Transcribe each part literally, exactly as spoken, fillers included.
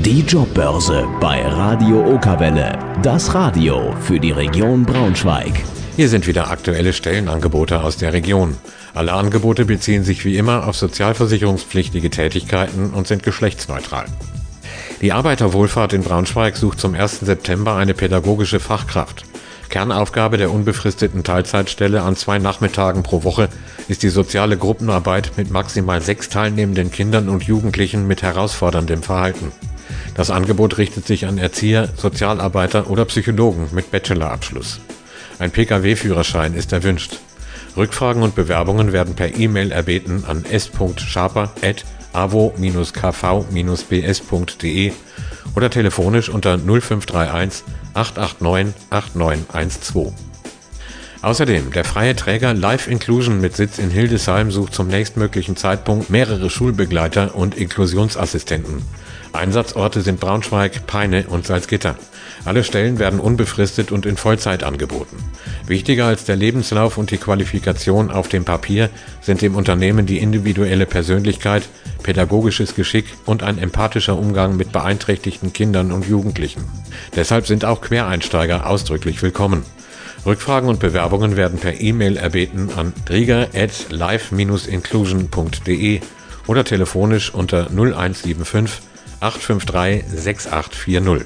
Die Jobbörse bei Radio Okerwelle. Das Radio für die Region Braunschweig. Hier sind wieder aktuelle Stellenangebote aus der Region. Alle Angebote beziehen sich wie immer auf sozialversicherungspflichtige Tätigkeiten und sind geschlechtsneutral. Die Arbeiterwohlfahrt in Braunschweig sucht zum ersten September eine pädagogische Fachkraft. Kernaufgabe der unbefristeten Teilzeitstelle an zwei Nachmittagen pro Woche ist die soziale Gruppenarbeit mit maximal sechs teilnehmenden Kindern und Jugendlichen mit herausforderndem Verhalten. Das Angebot richtet sich an Erzieher, Sozialarbeiter oder Psychologen mit Bachelorabschluss. Ein P K W-Führerschein ist erwünscht. Rückfragen und Bewerbungen werden per E-Mail erbeten an s punkt schaper at avo k v b s punkt d e oder telefonisch unter null fünf drei eins acht acht neun acht neun eins zwei. Außerdem, der freie Träger Life Inclusion mit Sitz in Hildesheim sucht zum nächstmöglichen Zeitpunkt mehrere Schulbegleiter und Inklusionsassistenten. Einsatzorte sind Braunschweig, Peine und Salzgitter. Alle Stellen werden unbefristet und in Vollzeit angeboten. Wichtiger als der Lebenslauf und die Qualifikation auf dem Papier sind dem Unternehmen die individuelle Persönlichkeit, pädagogisches Geschick und ein empathischer Umgang mit beeinträchtigten Kindern und Jugendlichen. Deshalb sind auch Quereinsteiger ausdrücklich willkommen. Rückfragen und Bewerbungen werden per E-Mail erbeten an drieger at live dash inclusion punkt d e oder telefonisch unter null eins sieben fünf acht fünf drei sechs acht vier null.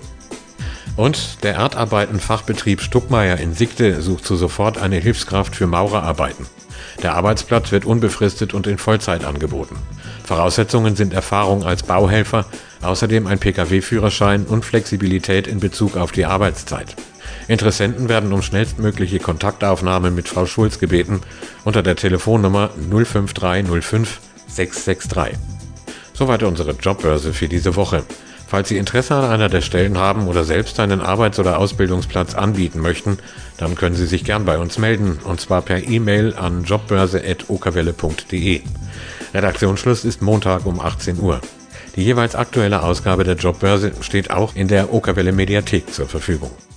Und der Erdarbeiten-Fachbetrieb Stuckmeier in Siegte sucht zu sofort eine Hilfskraft für Maurerarbeiten. Der Arbeitsplatz wird unbefristet und in Vollzeit angeboten. Voraussetzungen sind Erfahrung als Bauhelfer, außerdem ein P K W-Führerschein und Flexibilität in Bezug auf die Arbeitszeit. Interessenten werden um schnellstmögliche Kontaktaufnahme mit Frau Schulz gebeten unter der Telefonnummer null fünf drei null fünf sechs sechs drei. Soweit unsere Jobbörse für diese Woche. Falls Sie Interesse an einer der Stellen haben oder selbst einen Arbeits- oder Ausbildungsplatz anbieten möchten, dann können Sie sich gern bei uns melden, und zwar per E-Mail an jobbörse at okerwelle punkt d e. Redaktionsschluss ist Montag um achtzehn Uhr. Die jeweils aktuelle Ausgabe der Jobbörse steht auch in der Okerwelle Mediathek zur Verfügung.